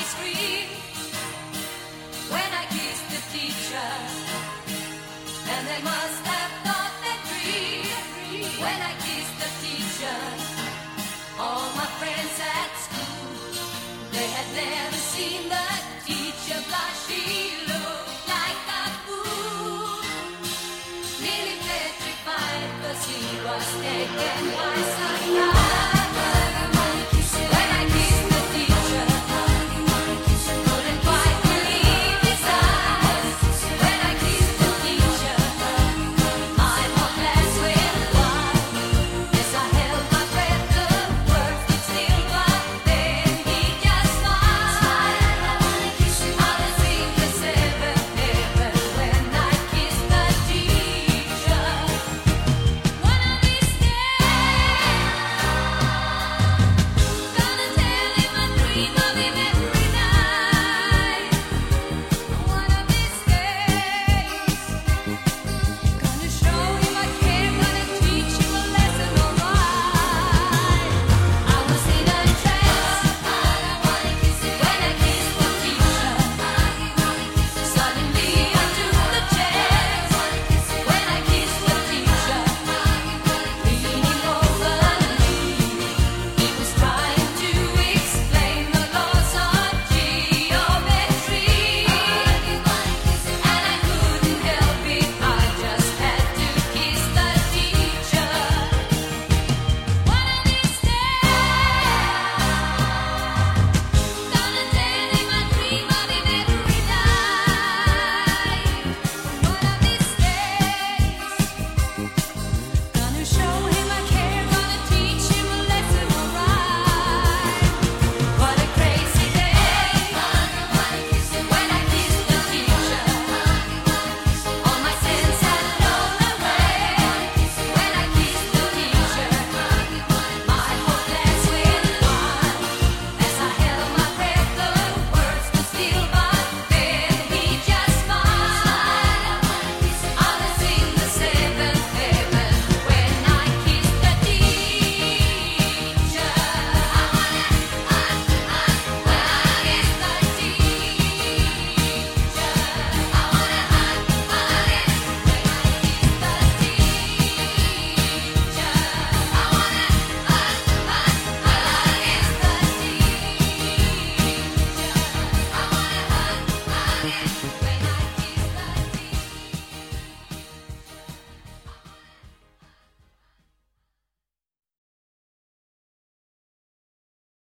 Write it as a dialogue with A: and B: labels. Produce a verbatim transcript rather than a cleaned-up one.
A: screamed when I kissed the teacher, and they must have thought that dream when I kissed the teacher. All my friends at school, they had never seen the teacher blush. She looked like a fool, nearly petrified, 'cause he was taken by surprise.